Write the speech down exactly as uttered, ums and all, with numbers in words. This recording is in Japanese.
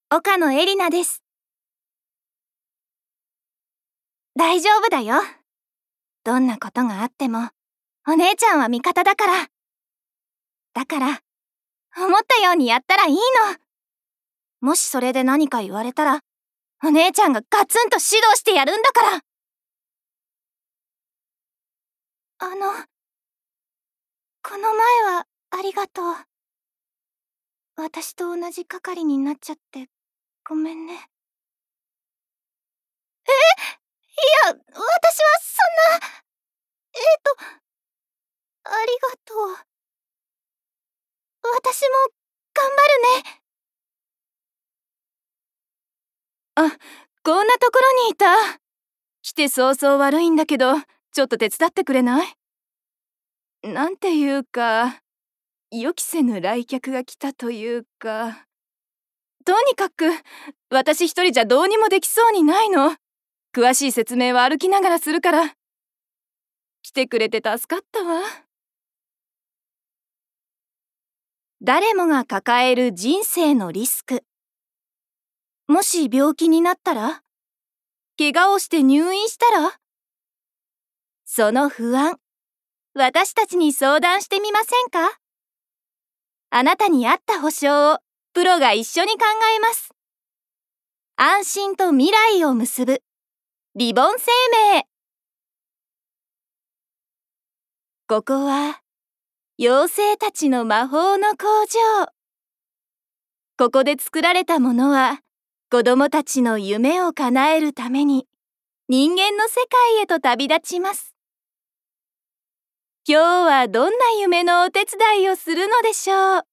岡野エリナです。大丈夫だよ。どんなことがあっても、お姉ちゃんは味方だから。だから、思ったようにやったらいいの。もしそれで何か言われたら、お姉ちゃんがガツンと指導してやるんだから。あの、この前はありがとう。私と同じ係になっちゃってごめんね。え、いや、私はそんな。えっと、ありがとう。私も頑張るね。 あ、こんなところにいた。来て早々悪いんだけど、ちょっと手伝ってくれない？なんていうか、予期せぬ来客が来たというか。とにかく、私一人じゃどうにもできそうにないの。詳しい説明は歩きながらするから。来てくれて助かったわ。 誰もが抱える人生のリスク。もし病気になったら？怪我をして入院したら？その不安、私たちに相談してみませんか？あなたに合った保障をプロが一緒に考えます。安心と未来を結ぶリボン生命。ここは妖精たちの魔法の工場。ここで作られたものは子供たちの夢を叶えるために人間の世界へと旅立ちます。今日はどんな夢のお手伝いをするのでしょう。